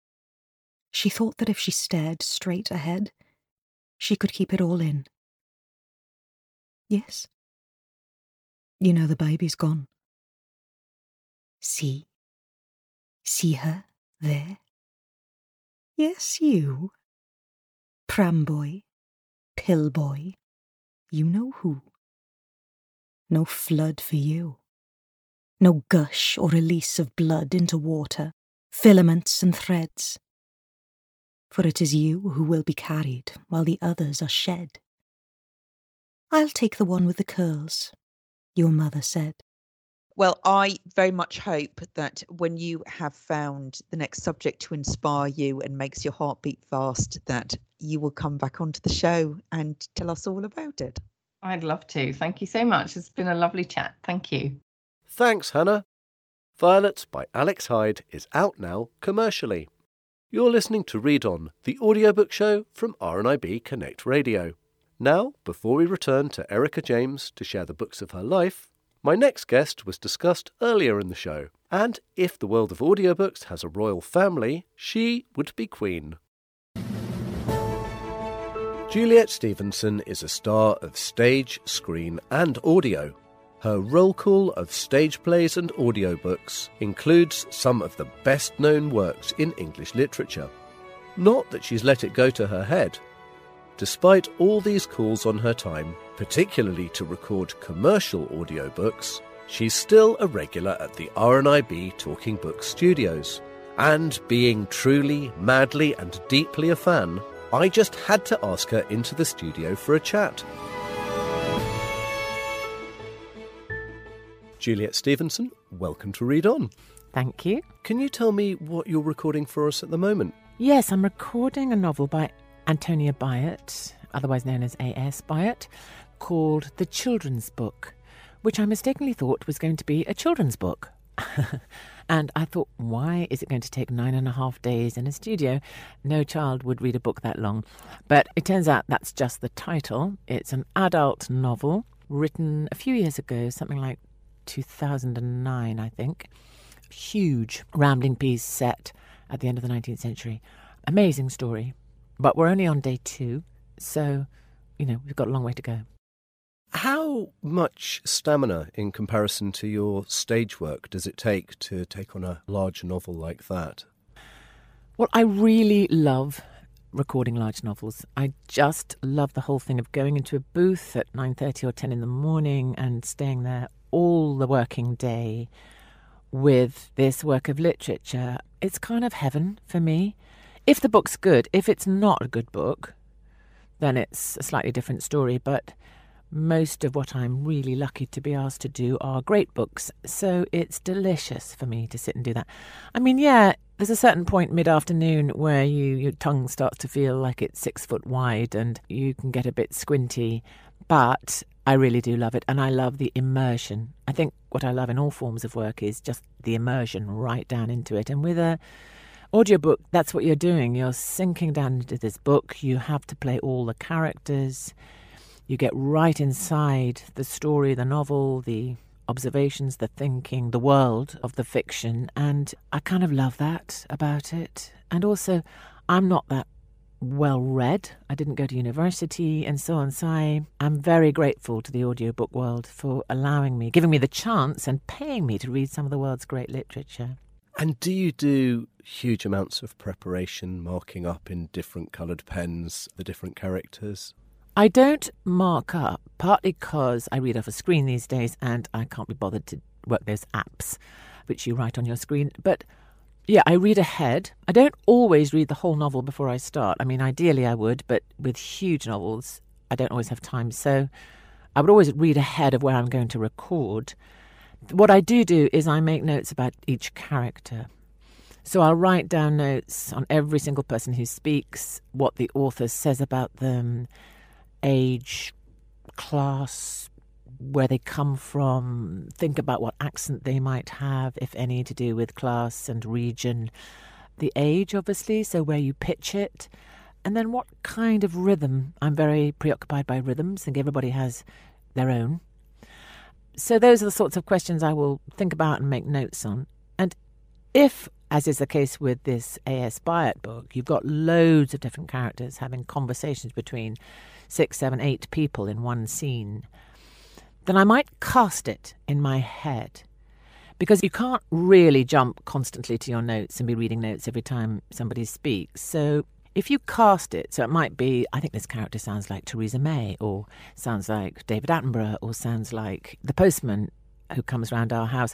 Speaker 6: She thought that if she stared straight ahead, she could keep it all in. Yes? You know the baby's gone. See? See her there? Yes, you. Pram boy, pill boy, you know who. No flood for you. No gush or release of blood into water, filaments and threads. For it is you who will be carried while the others are shed. I'll take the one with the curls, your mother said.
Speaker 12: Well, I very much hope that when you have found the next subject to inspire you and makes your heart beat fast, that you will come back onto the show and tell us all about it.
Speaker 13: I'd love to. Thank you so much. It's been a lovely chat. Thank you.
Speaker 2: Thanks, Hannah. Violet by Alex Hyde is out now commercially. You're listening to Read On, the audiobook show from RNIB Connect Radio. Now, before we return to Erica James to share the books of her life, my next guest was discussed earlier in the show, and if the world of audiobooks has a royal family, she would be queen. Juliet Stevenson is a star of stage, screen and audio. Her roll call of stage plays and audiobooks includes some of the best-known works in English literature. Not that she's let it go to her head. Despite all these calls on her time, particularly to record commercial audiobooks, she's still a regular at the RNIB Talking Books studios. And being truly, madly and deeply a fan, I just had to ask her into the studio for a chat. Juliet Stevenson, welcome to Read On.
Speaker 4: Thank you.
Speaker 2: Can you tell me what you're recording for us at the moment?
Speaker 4: Yes, I'm recording a novel by Antonia Byatt, otherwise known as A.S. Byatt, called The Children's Book, which I mistakenly thought was going to be a children's book. And I thought, why is it going to take 9.5 days in a studio? No child would read a book that long. But it turns out that's just the title. It's an adult novel written a few years ago, something like 2009, I think. Huge rambling piece set at the end of the 19th century. Amazing story. But we're only on day 2, so, we've got a long way to go.
Speaker 2: How much stamina in comparison to your stage work does it take to take on a large novel like that?
Speaker 4: Well, I really love recording large novels. I just love the whole thing of going into a booth at 9:30 or 10 in the morning and staying there all the working day with this work of literature. It's kind of heaven for me. If the book's good, if it's not a good book, then it's a slightly different story, but most of what I'm really lucky to be asked to do are great books, so it's delicious for me to sit and do that. I mean, yeah, there's a certain point mid-afternoon where your tongue starts to feel like it's 6 foot wide and you can get a bit squinty, but I really do love it, and I love the immersion. I think what I love in all forms of work is just the immersion right down into it, and with a audiobook, that's what you're doing. You're sinking down into this book. You have to play all the characters. You get right inside the story, the novel, the observations, the thinking, the world of the fiction. And I kind of love that about it. And also, I'm not that well read. I didn't go to university and so on. So I'm very grateful to the audiobook world for allowing me, giving me the chance and paying me to read some of the world's great literature.
Speaker 2: And do you do huge amounts of preparation, marking up in different coloured pens the different characters?
Speaker 4: I don't mark up, partly because I read off a screen these days and I can't be bothered to work those apps which you write on your screen. But yeah, I read ahead. I don't always read the whole novel before I start. I mean, ideally I would, but with huge novels, I don't always have time. So I would always read ahead of where I'm going to record. What I do is I make notes about each character. So I'll write down notes on every single person who speaks, what the author says about them, age, class, where they come from, think about what accent they might have, if any, to do with class and region, the age, obviously, so where you pitch it, and then what kind of rhythm. I'm very preoccupied by rhythms. I think everybody has their own. So those are the sorts of questions I will think about and make notes on. And if, as is the case with this A.S. Byatt book, you've got loads of different characters having conversations between 6, 7, 8 people in one scene, then I might cast it in my head. Because you can't really jump constantly to your notes and be reading notes every time somebody speaks. So if you cast it, so it might be, I think this character sounds like Theresa May, or sounds like David Attenborough, or sounds like the postman who comes round our house.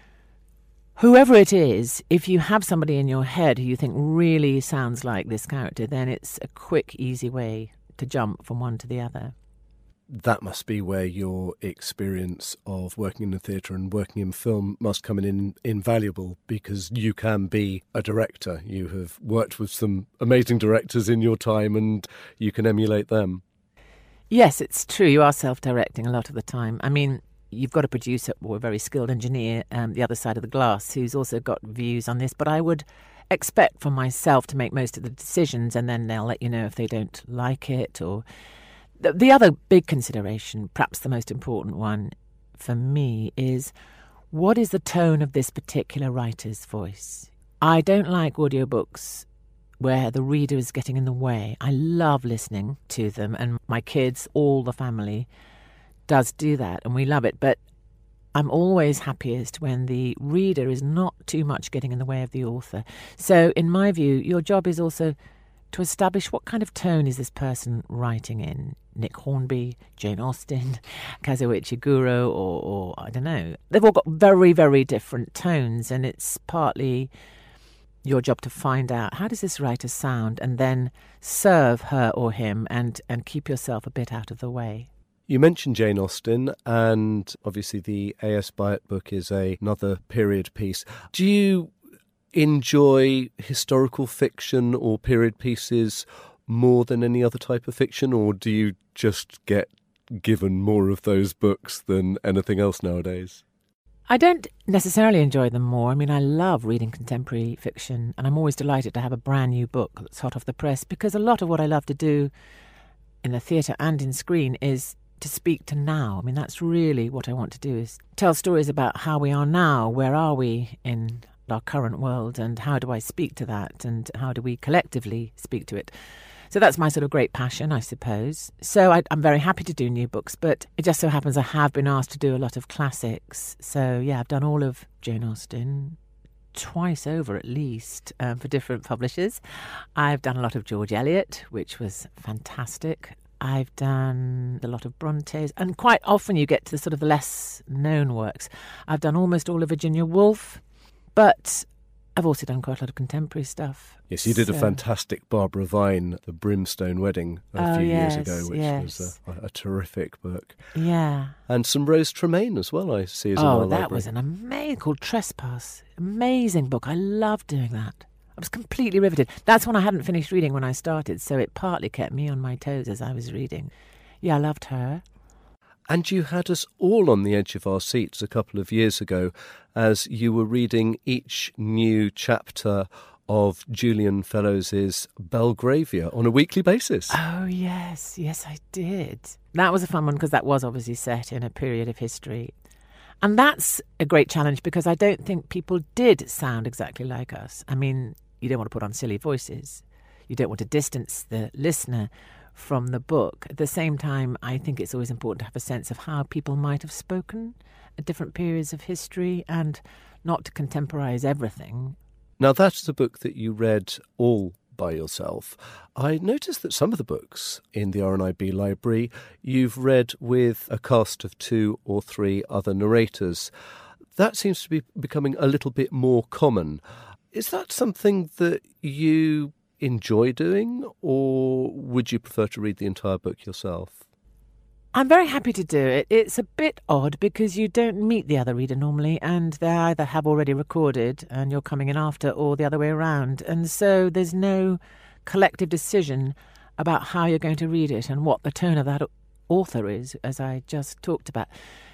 Speaker 4: Whoever it is, if you have somebody in your head who you think really sounds like this character, then it's a quick, easy way to jump from one to the other.
Speaker 2: That must be where your experience of working in the theatre and working in film must come in invaluable, because you can be a director. You have worked with some amazing directors in your time and you can emulate them.
Speaker 4: Yes, it's true. You are self-directing a lot of the time. I mean, you've got a producer or a very skilled engineer, the other side of the glass, who's also got views on this. But I would expect from myself to make most of the decisions, and then they'll let you know if they don't like it. Or the other big consideration, perhaps the most important one for me, is what is the tone of this particular writer's voice? I don't like audiobooks where the reader is getting in the way. I love listening to them, and my kids, all the family, does do that, and we love it. But I'm always happiest when the reader is not too much getting in the way of the author. So in my view, your job is also to establish what kind of tone is this person writing in. Nick Hornby, Jane Austen, Kazuo Ishiguro, or I don't know. They've all got very, very different tones, and it's partly your job to find out how does this writer sound, and then serve her or him and keep yourself a bit out of the way.
Speaker 2: You mentioned Jane Austen, and obviously the A.S. Byatt book is another period piece. Do you enjoy historical fiction or period pieces more than any other type of fiction, or do you just get given more of those books than anything else nowadays?
Speaker 4: I don't necessarily enjoy them more. I mean, I love reading contemporary fiction, and I'm always delighted to have a brand new book that's hot off the press, because a lot of what I love to do in the theatre and in screen is to speak to now. I mean, that's really what I want to do, is tell stories about how we are now. Where are we in our current world, and how do I speak to that, and how do we collectively speak to it? So that's my sort of great passion, I suppose. So I'm very happy to do new books, but it just so happens I have been asked to do a lot of classics. So, yeah, I've done all of Jane Austen, twice over at least, for different publishers. I've done a lot of George Eliot, which was fantastic. I've done a lot of Brontes, and quite often you get to the sort of the less known works. I've done almost all of Virginia Woolf, but I've also done quite a lot of contemporary stuff.
Speaker 2: Yes, you did a fantastic Barbara Vine, The Brimstone Wedding, a few years ago, which was a terrific book.
Speaker 4: Yeah.
Speaker 2: And some Rose Tremaine as well, I see, as in our library. Oh,
Speaker 4: that was an amazing, called Trespass. Amazing book. I loved doing that. I was completely riveted. That's one I hadn't finished reading when I started, so it partly kept me on my toes as I was reading. Yeah, I loved her.
Speaker 2: And you had us all on the edge of our seats a couple of years ago as you were reading each new chapter of Julian Fellowes' Belgravia on a weekly basis.
Speaker 4: Oh, yes. Yes, I did. That was a fun one because that was obviously set in a period of history. And that's a great challenge because I don't think people did sound exactly like us. I mean, you don't want to put on silly voices. You don't want to distance the listener from the book. At the same time, I think it's always important to have a sense of how people might have spoken at different periods of history and not to contemporize everything.
Speaker 2: Now, that is a book that you read all by yourself. I noticed that some of the books in the RNIB library you've read with a cast of 2 or 3 other narrators. That seems to be becoming a little bit more common. Is that something that you enjoy doing, or would you prefer to read the entire book yourself?
Speaker 4: I'm very happy to do it. It's a bit odd because you don't meet the other reader normally, and they either have already recorded and you're coming in after, or the other way around. And so there's no collective decision about how you're going to read it and what the tone of that author is, as I just talked about.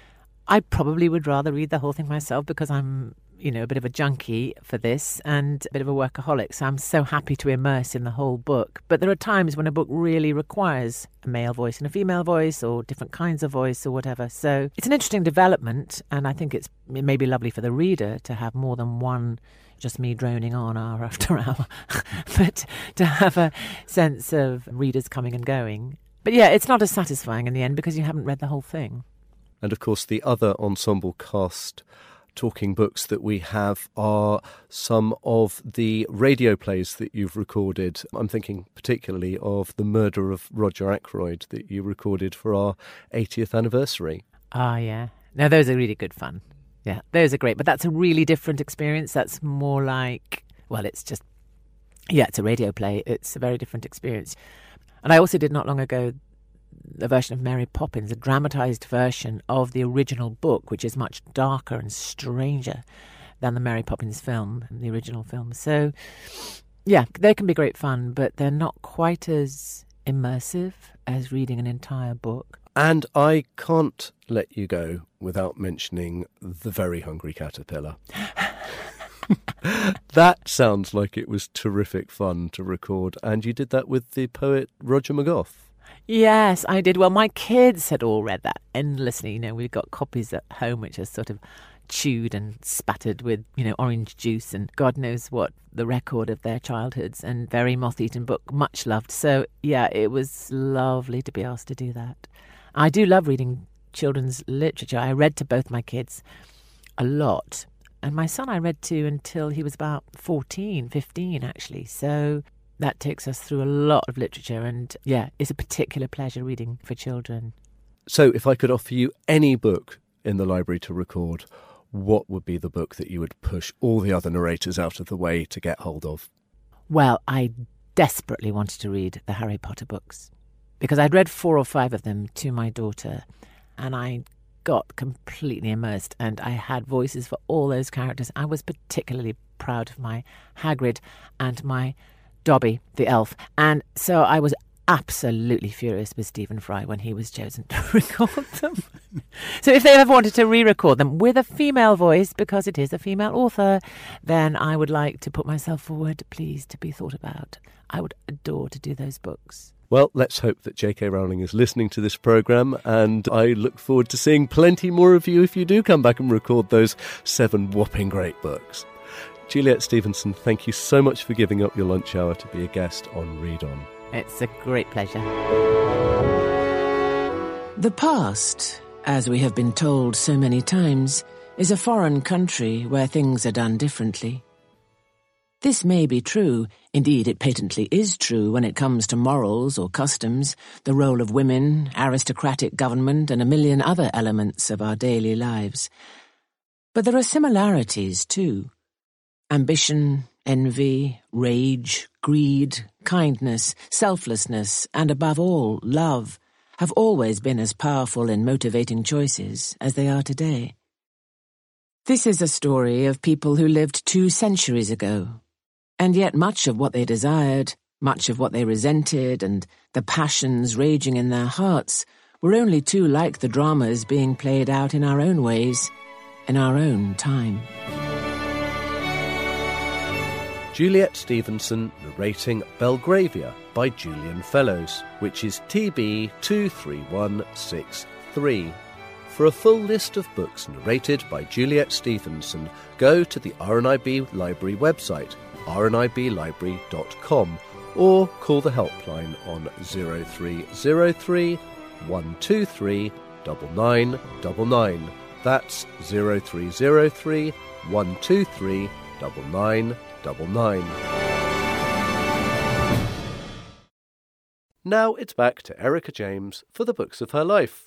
Speaker 4: I probably would rather read the whole thing myself because I'm, a bit of a junkie for this and a bit of a workaholic. So I'm so happy to immerse in the whole book. But there are times when a book really requires a male voice and a female voice or different kinds of voice or whatever. So it's an interesting development. And I think it may be lovely for the reader to have more than one, just me droning on hour after hour, but to have a sense of readers coming and going. But yeah, it's not as satisfying in the end because you haven't read the whole thing.
Speaker 2: And of course, the other ensemble cast talking books that we have are some of the radio plays that you've recorded. I'm thinking particularly of The Murder of Roger Ackroyd that you recorded for our 80th anniversary.
Speaker 4: Ah, yeah. No, those are really good fun. Yeah, those are great. But that's a really different experience. That's more like, well, it's just, yeah, it's a radio play. It's a very different experience. And I also did not long ago a version of Mary Poppins, a dramatised version of the original book, which is much darker and stranger than the Mary Poppins film, the original film. So, yeah, they can be great fun, but they're not quite as immersive as reading an entire book.
Speaker 2: And I can't let you go without mentioning The Very Hungry Caterpillar. That sounds like it was terrific fun to record, and you did that with the poet Roger McGough.
Speaker 4: Yes, I did. Well, my kids had all read that endlessly. We've got copies at home which are sort of chewed and spattered with, orange juice and God knows what, the record of their childhoods, and very moth-eaten book, much loved. So, yeah, it was lovely to be asked to do that. I do love reading children's literature. I read to both my kids a lot. And my son I read to until he was about 14, 15, actually. So that takes us through a lot of literature, and yeah, it's a particular pleasure reading for children.
Speaker 2: So if I could offer you any book in the library to record, what would be the book that you would push all the other narrators out of the way to get hold of?
Speaker 4: Well, I desperately wanted to read the Harry Potter books because I'd read 4 or 5 of them to my daughter, and I got completely immersed, and I had voices for all those characters. I was particularly proud of my Hagrid and my Dobby, the elf. And so I was absolutely furious with Stephen Fry when he was chosen to record them. So if they ever wanted to re-record them with a female voice, because it is a female author, then I would like to put myself forward, please, to be thought about. I would adore to do those books.
Speaker 2: Well, let's hope that J.K. Rowling is listening to this programme, and I look forward to seeing plenty more of you if you do come back and record those 7 whopping great books. Juliet Stevenson, thank you so much for giving up your lunch hour to be a guest on Read On.
Speaker 4: It's a great pleasure. The past, as we have been told so many times, is a foreign country where things are done differently. This may be true, indeed it patently is true when it comes to morals or customs, the role of women, aristocratic government, and a million other elements of our daily lives. But there are similarities too. Ambition, envy, rage, greed, kindness, selflessness, and above all, love, have always been as powerful in motivating choices as they are today. This is a story of people who lived 2 centuries ago, and yet much of what they desired, much of what they resented, and the passions raging in their hearts were only too like the dramas being played out in our own ways, in our own time.
Speaker 2: Juliet Stevenson narrating Belgravia by Julian Fellows, which is TB 23163. For a full list of books narrated by Juliet Stevenson, go to the RNIB Library website, rniblibrary.com, or call the helpline on 0303 123 9999. That's 0303 123 9999. Now it's back to Erica James for the books of her life.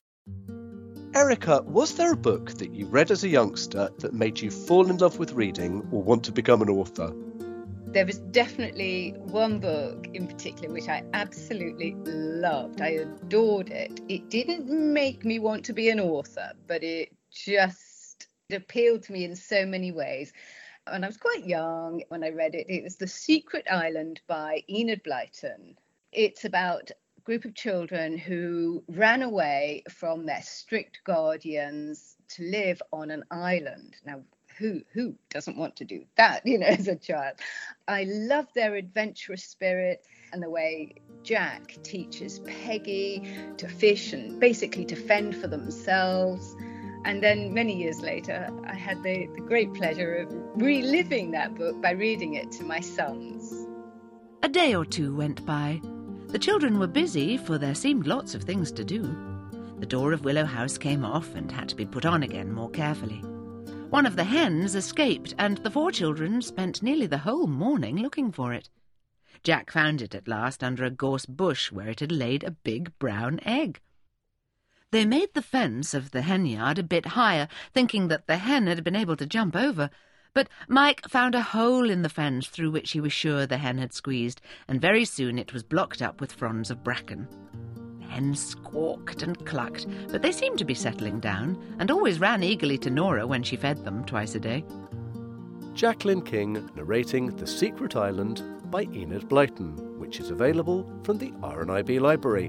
Speaker 2: Erica, was there a book that you read as a youngster that made you fall in love with reading or want to become an author?
Speaker 3: There was definitely one book in particular which I absolutely loved. I adored it. It didn't make me want to be an author, but it just appealed to me in so many ways. And I was quite young when I read it. It was The Secret Island by Enid Blyton. It's about a group of children who ran away from their strict guardians to live on an island. Now, who doesn't want to do that, as a child? I love their adventurous spirit and the way Jack teaches Peggy to fish and basically to fend for themselves. And then many years later, I had the great pleasure of reliving that book by reading it to my sons.
Speaker 8: A day or 2 went by. The children were busy, for there seemed lots of things to do. The door of Willow House came off and had to be put on again more carefully. One of the hens escaped, and the 4 children spent nearly the whole morning looking for it. Jack found it at last under a gorse bush where it had laid a big brown egg. They made the fence of the hen yard a bit higher, thinking that the hen had been able to jump over, but Mike found a hole in the fence through which he was sure the hen had squeezed, and very soon it was blocked up with fronds of bracken. The hens squawked and clucked, but they seemed to be settling down, and always ran eagerly to Nora when she fed them twice a day.
Speaker 2: Jacqueline King narrating The Secret Island by Enid Blyton, which is available from the RNIB Library.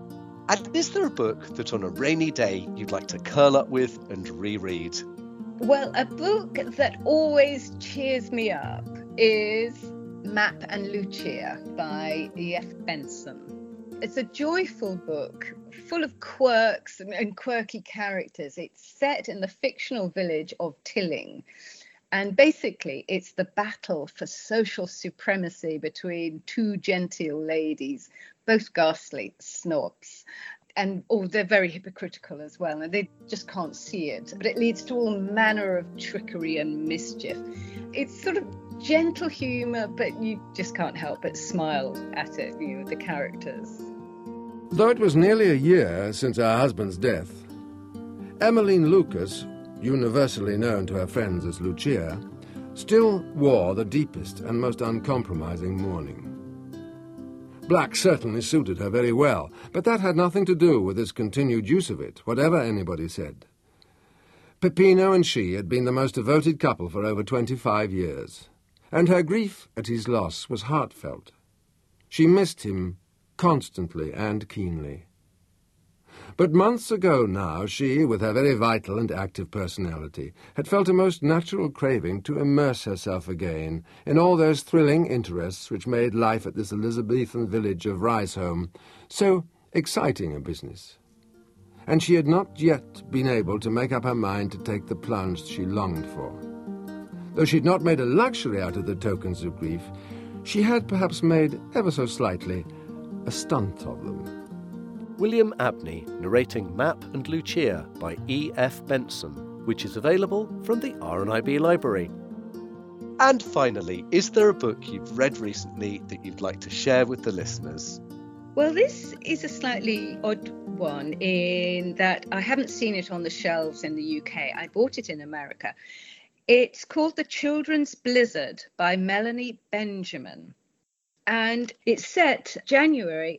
Speaker 2: And is there a book that on a rainy day you'd like to curl up with and reread?
Speaker 3: Well, a book that always cheers me up is Map and Lucia by E.F. Benson. It's a joyful book, full of quirks and quirky characters. It's set in the fictional village of Tilling. And basically, it's the battle for social supremacy between 2 genteel ladies, both ghastly snobs. And they're very hypocritical as well, and they just can't see it. But it leads to all manner of trickery and mischief. It's sort of gentle humour, but you just can't help but smile at it, the characters.
Speaker 14: Though it was nearly a year since her husband's death, Emmeline Lucas, universally known to her friends as Lucia, still wore the deepest and most uncompromising mourning. Black certainly suited her very well, but that had nothing to do with his continued use of it, whatever anybody said. Peppino and she had been the most devoted couple for over 25 years, and her grief at his loss was heartfelt. She missed him constantly and keenly. But months ago now, she, with her very vital and active personality, had felt a most natural craving to immerse herself again in all those thrilling interests which made life at this Elizabethan village of Riseholme so exciting a business. And she had not yet been able to make up her mind to take the plunge she longed for. Though she had not made a luxury out of the tokens of grief, she had perhaps made, ever so slightly, a stunt of them.
Speaker 2: William Abney narrating Map and Lucia by E.F. Benson, which is available from the RNIB library. And finally, is there a book you've read recently that you'd like to share with the listeners?
Speaker 3: Well, this is a slightly odd one in that I haven't seen it on the shelves in the UK. I bought it in America. It's called The Children's Blizzard by Melanie Benjamin. And it's set January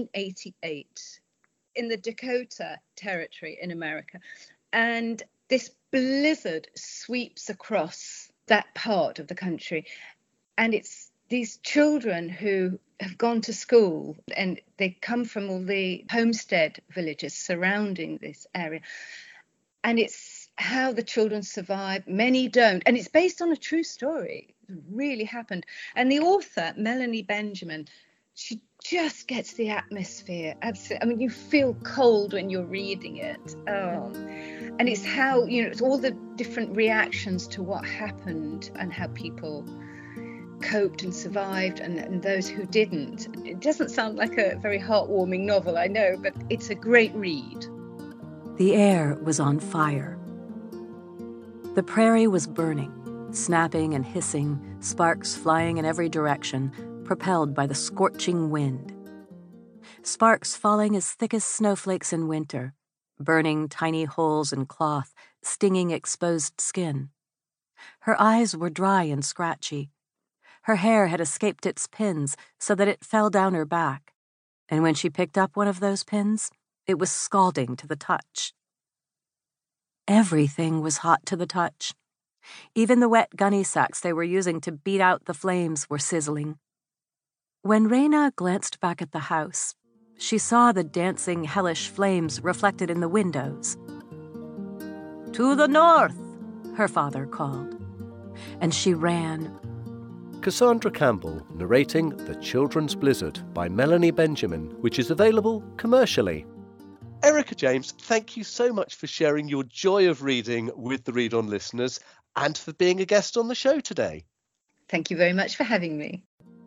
Speaker 3: 1888 in the Dakota Territory in America. And this blizzard sweeps across that part of the country. And it's these children who have gone to school and they come from all the homestead villages surrounding this area. And it's how the children survive. Many don't. And it's based on a true story. It really happened. And the author, Melanie Benjamin, she just gets the atmosphere. Absolutely. I mean, you feel cold when you're reading it. And it's how, it's all the different reactions to what happened and how people coped and survived and those who didn't. It doesn't sound like a very heartwarming novel, I know, but it's a great read.
Speaker 15: The air was on fire. The prairie was burning, snapping and hissing, sparks flying in every direction, propelled by the scorching wind. Sparks falling as thick as snowflakes in winter, burning tiny holes in cloth, stinging exposed skin. Her eyes were dry and scratchy. Her hair had escaped its pins so that it fell down her back, and when she picked up one of those pins, it was scalding to the touch. Everything was hot to the touch. Even the wet gunny sacks they were using to beat out the flames were sizzling. When Raina glanced back at the house, she saw the dancing, hellish flames reflected in the windows. "To the north," her father called, and she ran.
Speaker 2: Cassandra Campbell narrating The Children's Blizzard by Melanie Benjamin, which is available commercially. Erica James, thank you so much for sharing your joy of reading with the Read On listeners and for being a guest on the show today.
Speaker 3: Thank you very much for having me.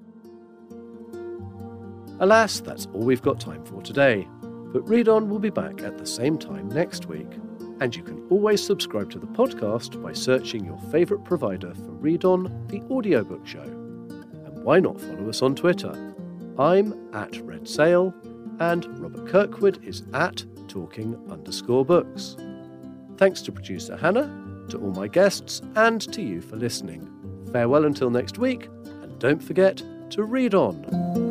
Speaker 2: Alas, that's all we've got time for today. But Read On will be back at the same time next week. And you can always subscribe to the podcast by searching your favourite provider for Read On, the audiobook show. And why not follow us on Twitter? I'm @RedSail, and Robert Kirkwood is @talking_books. Thanks to producer Hannah, to all my guests, and to you for listening. Farewell until next week, and don't forget to read on.